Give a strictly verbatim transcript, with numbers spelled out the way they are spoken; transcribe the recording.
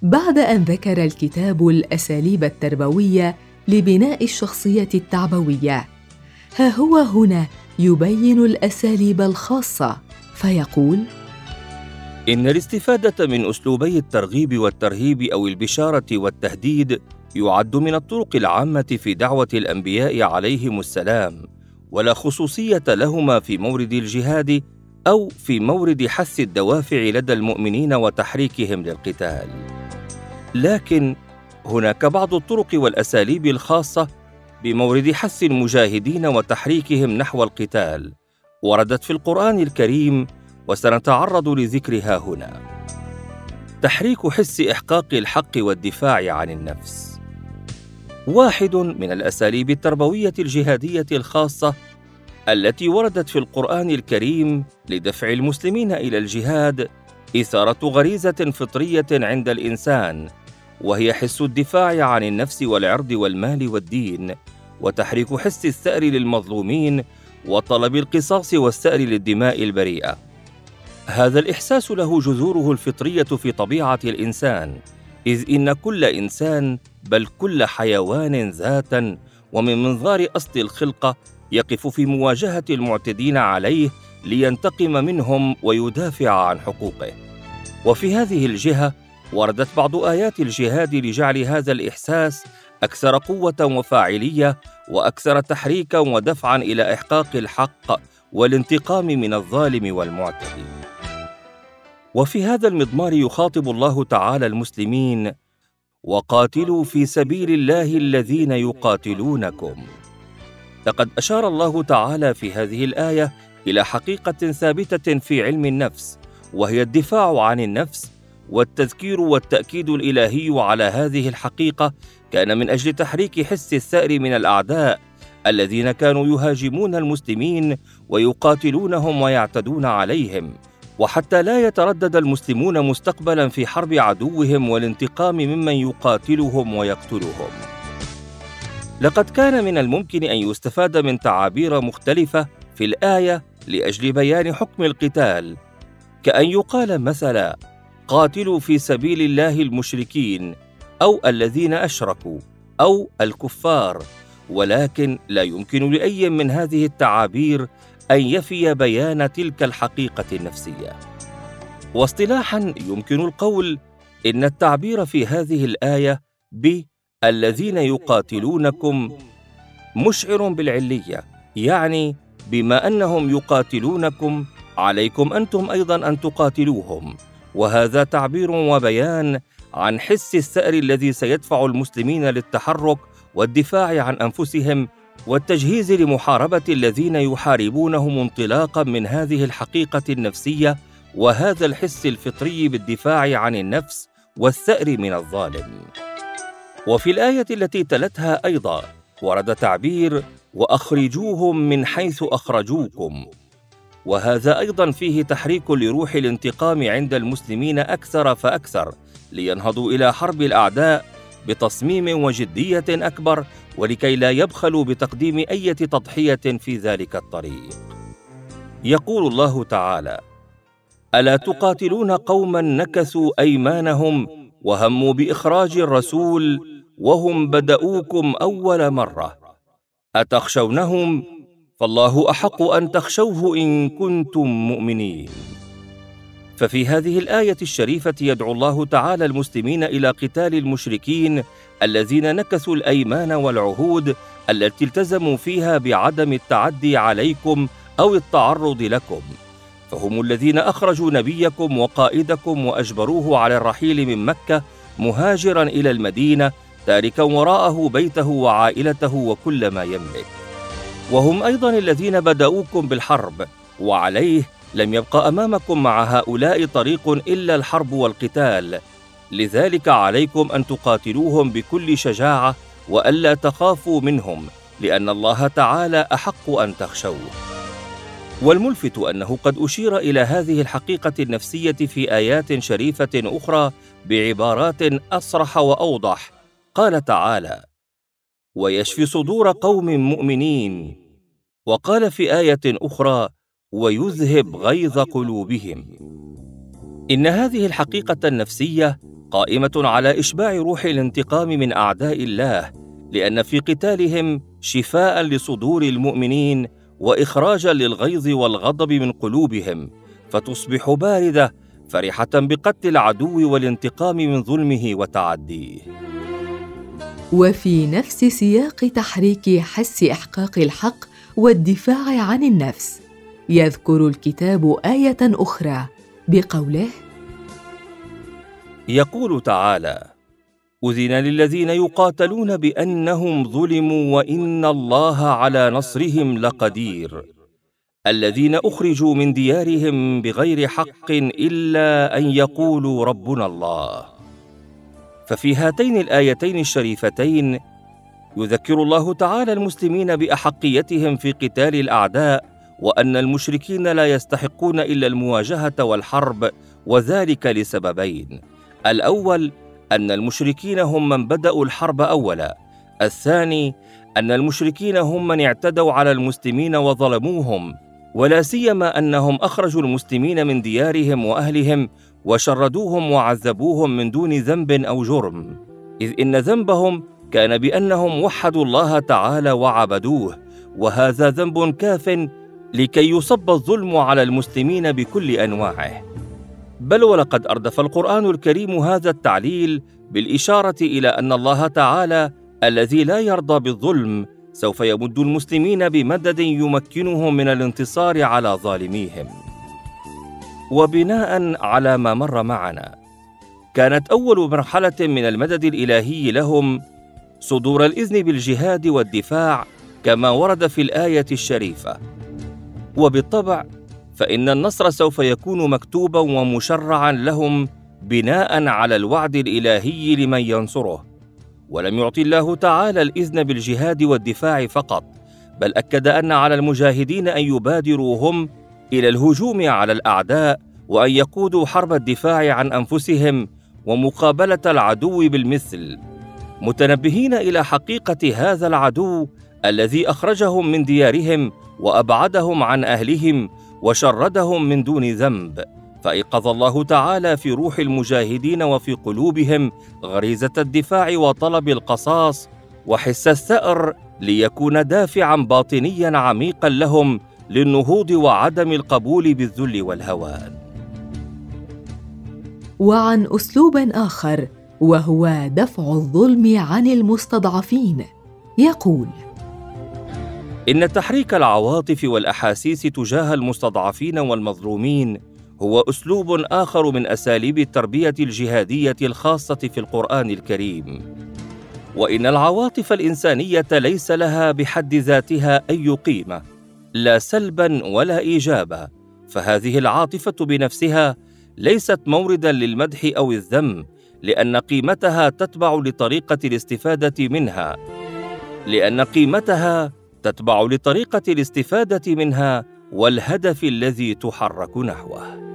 بعد أن ذكر الكتاب الأساليب التربوية لبناء الشخصية التعبوية، ها هو هنا يبين الأساليب الخاصة فيقول: إن الاستفادة من أسلوبي الترغيب والترهيب أو البشارة والتهديد يعد من الطرق العامة في دعوة الأنبياء عليهم السلام، ولا خصوصية لهما في مورد الجهاد أو في مورد حث الدوافع لدى المؤمنين وتحريكهم للقتال. لكن هناك بعض الطرق والأساليب الخاصة بمورد حث المجاهدين وتحريكهم نحو القتال، وردت في القرآن الكريم وسنتعرض لذكرها هنا. تحريك حس إحقاق الحق والدفاع عن النفس. واحد من الأساليب التربوية الجهادية الخاصة التي وردت في القرآن الكريم لدفع المسلمين إلى الجهاد إثارة غريزة فطرية عند الإنسان، وهي حس الدفاع عن النفس والعرض والمال والدين، وتحريك حس الثأر للمظلومين وطلب القصاص والثأر للدماء البريئة. هذا الإحساس له جذوره الفطرية في طبيعة الإنسان، إذ إن كل إنسان بل كل حيوان ذاتاً ومن منظار أصل الخلقة يقف في مواجهة المعتدين عليه لينتقم منهم ويدافع عن حقوقه. وفي هذه الجهة وردت بعض آيات الجهاد لجعل هذا الإحساس أكثر قوة وفاعلية وأكثر تحريكاً ودفعاً إلى إحقاق الحق والانتقام من الظالم والمعتدي. وفي هذا المضمار يخاطب الله تعالى المسلمين: وقاتلوا في سبيل الله الذين يقاتلونكم. لقد أشار الله تعالى في هذه الآية إلى حقيقة ثابتة في علم النفس، وهي الدفاع عن النفس، والتذكير والتأكيد الإلهي على هذه الحقيقة كان من أجل تحريك حس الثأر من الأعداء الذين كانوا يهاجمون المسلمين ويقاتلونهم ويعتدون عليهم، وحتى لا يتردد المسلمون مستقبلا في حرب عدوهم والانتقام ممن يقاتلهم ويقتلهم. لقد كان من الممكن أن يستفاد من تعابير مختلفة في الآية لأجل بيان حكم القتال، كأن يقال مثلا: قاتلوا في سبيل الله المشركين، أو الذين أشركوا، أو الكفار، ولكن لا يمكن لأي من هذه التعابير أن يفي بيان تلك الحقيقة النفسية. واصطلاحاً يمكن القول إن التعبير في هذه الآية بالذين يقاتلونكم مشعر بالعلية، يعني بما أنهم يقاتلونكم عليكم أنتم أيضاً أن تقاتلوهم، وهذا تعبير وبيان عن حس الثأر الذي سيدفع المسلمين للتحرك والدفاع عن أنفسهم والتجهيز لمحاربة الذين يحاربونهم انطلاقاً من هذه الحقيقة النفسية وهذا الحس الفطري بالدفاع عن النفس والثأر من الظالم. وفي الآية التي تلتها أيضاً ورد تعبير: وأخرجوهم من حيث أخرجوكم، وهذا أيضاً فيه تحريك لروح الانتقام عند المسلمين أكثر فأكثر لينهضوا إلى حرب الأعداء بتصميم وجدية أكبر، ولكي لا يبخلوا بتقديم أي تضحية في ذلك الطريق. يقول الله تعالى: ألا تقاتلون قوما نكثوا أيمانهم وهموا بإخراج الرسول وهم بدؤوكم أول مرة أتخشونهم فالله أحق أن تخشوه إن كنتم مؤمنين. ففي هذه الآية الشريفة يدعو الله تعالى المسلمين إلى قتال المشركين الذين نكثوا الأيمان والعهود التي التزموا فيها بعدم التعدي عليكم أو التعرض لكم، فهم الذين أخرجوا نبيكم وقائدكم وأجبروه على الرحيل من مكة مهاجراً إلى المدينة تاركاً وراءه بيته وعائلته وكل ما يملك، وهم أيضاً الذين بدأوكم بالحرب، وعليه لم يبقى أمامكم مع هؤلاء طريق إلا الحرب والقتال، لذلك عليكم أن تقاتلوهم بكل شجاعة وألا تخافوا منهم، لأن الله تعالى أحق أن تخشوه. والملفت أنه قد أشير إلى هذه الحقيقة النفسية في آيات شريفة أخرى بعبارات أصرح وأوضح. قال تعالى: ويشفي صدور قوم مؤمنين، وقال في آية أخرى: ويذهب غيظ قلوبهم. إن هذه الحقيقة النفسية قائمة على إشباع روح الانتقام من أعداء الله، لأن في قتالهم شفاء لصدور المؤمنين وإخراجا للغيظ والغضب من قلوبهم، فتصبح باردة فرحة بقتل العدو والانتقام من ظلمه وتعديه. وفي نفس سياق تحريك حس إحقاق الحق والدفاع عن النفس، يذكر الكتاب آية أخرى بقوله: يقول تعالى: أذن للذين يقاتلون بأنهم ظلموا وإن الله على نصرهم لقدير، الذين أخرجوا من ديارهم بغير حق إلا أن يقولوا ربنا الله. ففي هاتين الآيتين الشريفتين يذكر الله تعالى المسلمين بأحقيتهم في قتال الأعداء، وأن المشركين لا يستحقون إلا المواجهة والحرب، وذلك لسببين: الأول أن المشركين هم من بدأوا الحرب أولا، الثاني أن المشركين هم من اعتدوا على المسلمين وظلموهم، ولا سيما أنهم أخرجوا المسلمين من ديارهم وأهلهم وشردوهم وعذبوهم من دون ذنب أو جرم، إذ إن ذنبهم كان بأنهم وحدوا الله تعالى وعبدوه، وهذا ذنب كاف لكي يصب الظلم على المسلمين بكل أنواعه. بل ولقد أردف القرآن الكريم هذا التعليل بالإشارة إلى أن الله تعالى الذي لا يرضى بالظلم سوف يمد المسلمين بمدد يمكنهم من الانتصار على ظالميهم. وبناء على ما مر معنا، كانت أول مرحلة من المدد الإلهي لهم صدور الإذن بالجهاد والدفاع كما ورد في الآية الشريفة، وبالطبع فإن النصر سوف يكون مكتوبا ومشرعا لهم بناء على الوعد الإلهي لمن ينصره. ولم يعطي الله تعالى الإذن بالجهاد والدفاع فقط، بل أكد أن على المجاهدين أن يبادروا هم إلى الهجوم على الأعداء، وأن يقودوا حرب الدفاع عن أنفسهم ومقابلة العدو بالمثل، متنبهين إلى حقيقة هذا العدو الذي أخرجهم من ديارهم وأبعدهم عن أهلهم وشردهم من دون ذنب. فأيقظ الله تعالى في روح المجاهدين وفي قلوبهم غريزة الدفاع وطلب القصاص وحس الثأر، ليكون دافعاً باطنياً عميقاً لهم للنهوض وعدم القبول بالذل والهوان. وعن أسلوب آخر، وهو دفع الظلم عن المستضعفين، يقول: إن تحريك العواطف والأحاسيس تجاه المستضعفين والمظلومين هو أسلوب آخر من أساليب التربية الجهادية الخاصة في القرآن الكريم. وإن العواطف الإنسانية ليس لها بحد ذاتها أي قيمة، لا سلباً ولا إيجاباً، فهذه العاطفة بنفسها ليست مورداً للمدح أو الذم، لأن قيمتها تتبع لطريقة الاستفادة منها لأن قيمتها تتبع لطريقة الاستفادة منها والهدف الذي تحرك نحوه.